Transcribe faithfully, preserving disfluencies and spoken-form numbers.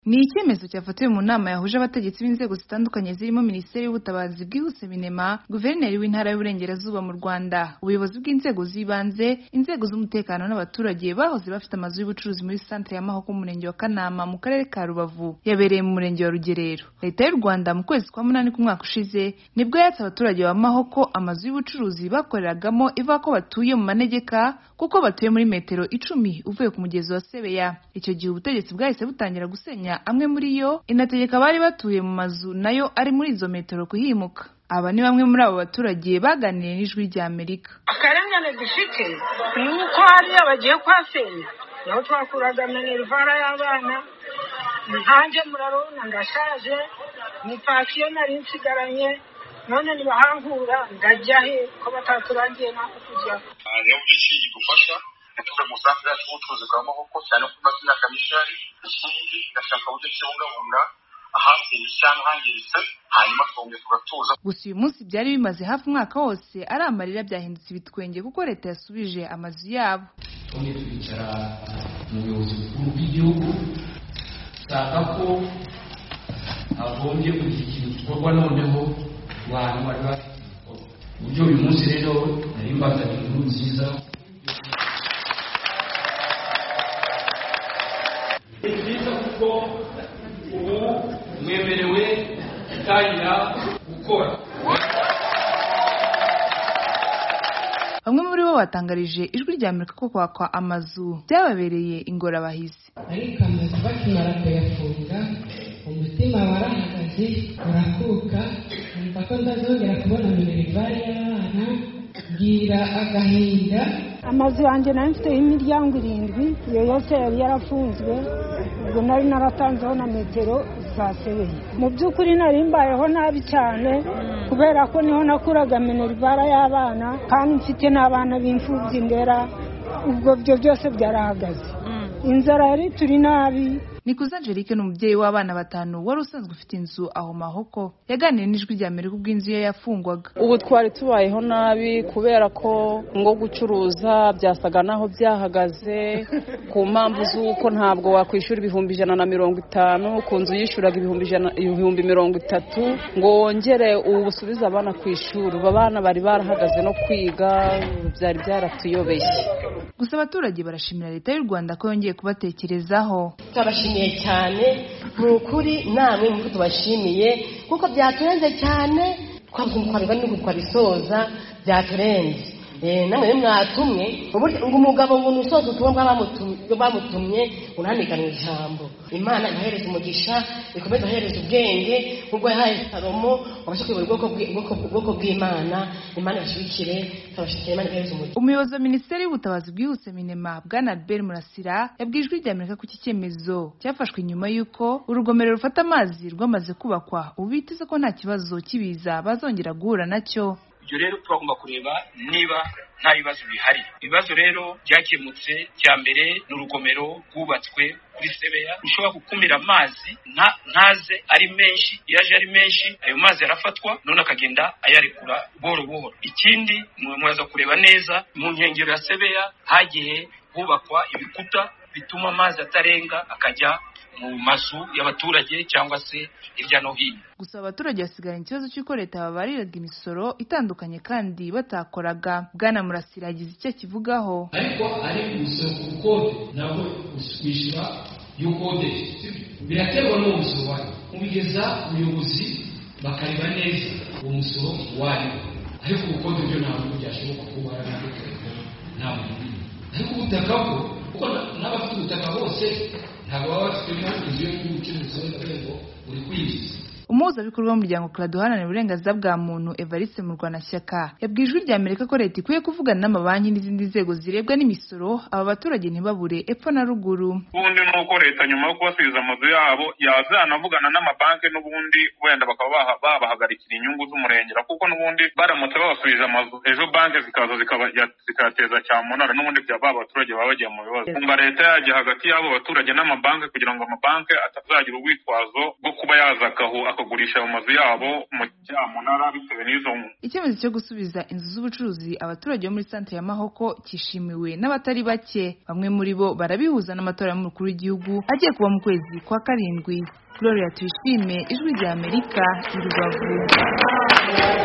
Ni icyemezo cyafatiwe mu nama yahuje abategetsi b'inzego zitandukanye zirimo Minisiteri y'Ubutabazi bwihuse Minema, Guverineri w'Intara y'Uburengerazuba mu Rwanda, ubuyobozi bw'inzego z'ibanze, inzego z'umutekano n'abaturage bahoze bafite amazu y'ubucuruzi muri centre ya Mahoko mu murenge wa Kanama mu karere ka Rubavu, yabereye mu murenge wa Rugerero. Leta y'u Rwanda mu kwezi kwa munani k'umwaka ushize nibwo yatse abaturage ba Mahoko amazu y'ubucuruzi bakoreragamo ivuga ko batuye mu manegeka kuko batuye muri metero icumi uvuye ku mugezi wa Sebeya. Icyo gihe ubutegetsi bwahise butangira gusenya amwe muri yo, inategeka bari batuye mu mazu nayo ari muri izo metero kuhimuka. Aba ni bamwe muri abo baturage baganiriye n'Ijwi rya Amerika. Akarengane dufite ni uko hariya bagiye kwasenya, naho twakuraga minerivara y'abana, ntanjye murarona ndashaje, ni pasiyo nari nsigaranye, none nibahankura ndajya he ko bataturangiye nako kujya. Niyo byinshi idufasha tuve mu safi yacu ubucuruzi bwa Mahoko cyane ku mazina kamishari, ikindi gashaka uburyo kibungabunga ahandi cyangwa hangiritse hanyuma twongeye tugatuza. Gusa uyu munsi byari bimaze hafi umwaka wose ari amarira byahindutse ibitwenge kuko leta yasubije amazu yabo. Twongeye twicara mu buyobozi bukuru bw'igihugu saka ko hagombye kugira ikintu gikorwa noneho abantu bari bafite uburyo uyu munsi rero nari mbazanye inkuru nziza. Ni byiza kuko ubu mwemerewe gutangira gukora. Bamwe muri bo batangarije Ijwi rya Amerika ko kwakwa amazu byababereye ingorabahizi. Ariko amazu bakimara kuyafunga umutima warahagaze urakuka, numva ko ndazongera kubona minerivare y'abana, ngira agahinda. Amazu yanjye nari mfite imiryango irindwi, iyo yose yari yarafunzwe, ubwo nari naratanzeho na metero za Sebeya. Mu by'ukuri nari mbayeho nabi cyane kubera ko niho nakuraga minerivare y'abana kandi mfite n'abana b'imfubyi ndera, ubwo byo byose byarahagaze. Inzara yari turi nabi. Nikuze Angelique ni umubyeyi w'abana batanu wari usanzwe ufite inzu aho Mahoko, yaganiriye n'Ijwi rya Amerika ubwo inzu ye yafungwaga. Ubu twari tubayeho nabi kubera ko ngo gucuruza byasaga naho byahagaze ku mpamvu z'uko ntabwo wakwishyura ibihumbi ijana na mirongo itanu ku nzu yishyuraga ibihumbi ijana ibihumbi mirongo itatu ngo wongere ubusubize abana ku ishuri. Aba bana bari barahagaze no kwiga, byari byaratuyobeye. Gusa abaturage barashimira Leta y'u Rwanda ko yongeye kubatekerezaho. Turabashimiye cyane, ni ukuri namwe muko tubashimiye kuko byaturenze cyane, twabiga n'uko twabisoza byaturenze. Eh namwe mwatumwe ngo umugabo ngo nusoza utumwe bwamutumye bamutumye unanigana ijambo. Imana ihereza umugisha, ikomeza ihereza ubwenge ubwo yahaye Salomo wabasha kwibura ubwoko bwoko bw'Imana. Imana yashikire tabashikire Imana ihereza umugisha. Umuyobozi wa Minisiteri y'Ubutabazi bwihuse Minema, Bwana Albert Murasira, yabwiye Ijwi rya Amerika ko iki cyemezo cyafashwe nyuma y'uko urugomero rufata amazi rwamaze kubakwa, ubitize ko nta kibazo kibiza bazongera guhura nacyo. Ibyo rero twagomba kureba niba nta bibazo bihari. Ibibazo rero byakemutse, cya mbere n'urugomero rwubatswe kuri Sebeya ushobora gukumira amazi ntaze ari menshi, yaje ari menshi ayo mazi yarafatwa none akagenda ayarekura boro boro. Ikindi mwaza kureba neza mu nkengero ya Sebeya hagiye hubakwa ibikuta bituma amazi atarenga akajya mu mazu y'abaturage cyangwa se hirya no hino. Gusa abaturage basigaranye ikibazo cy'uko leta babariraga imisoro itandukanye kandi batakoraga. Bwana Murasira yagize icyo kivugaho. Ariko ari umusoro ku kode ntabwo uswishyura yo kode biraterwa n'umusoro wayo, ubigeza ubuyobozi bakareba neza uwo musoro wayo, ariko ubukode byo ntabwo byashoboka kuba ntabwo. Ariko ubutaka bwo kuko n'abafite ubutaka bose ntabwo baba bafitemo inzu yo gucuruza ngo uri kwinjiza. Umuhuzabikorwa w'umuryango Claude uharanira uburenganzira bwa muntu Evariste Murwanashyaka yabwiye Ijwi rya Amerika ko leta ikwiye kuvugana n'amabanki n'izindi nzego zirebwa n'imisoro aba baturage ntibabure epfo na ruguru. Ubundi nuko leta nyuma yo kubasubiza amazu yabo yazanavugana n'amabanki n'ubundi wenda bakaba babahagarikira inyungu z'umurengera, kuko n'ubundi baramutse babasubiza amazu ejo banki zikaza zikateza cyamunara n'ubundi bya ba baturage baba bagiye mu bibazo. Kumva leta yajya hagati y'abo baturage n'amabanki kugira ngo amabanki atazagira urwitwazo rwo kuba yaza bakagurisha mu mazu yabo mu cyamunara bitewe n'izo. Icyemezo cyo gusubiza inzu z'ubucuruzi abaturage bo muri santere ya Mahoko cyishimiwe n'abatari bake, bamwe muri bo barabihuza n'amatora y'umukuru w'igihugu agiye kuba mu kwezi kwa karindwi. Gloria Tuyishime, Ijwi rya Amerika, i Rubavu.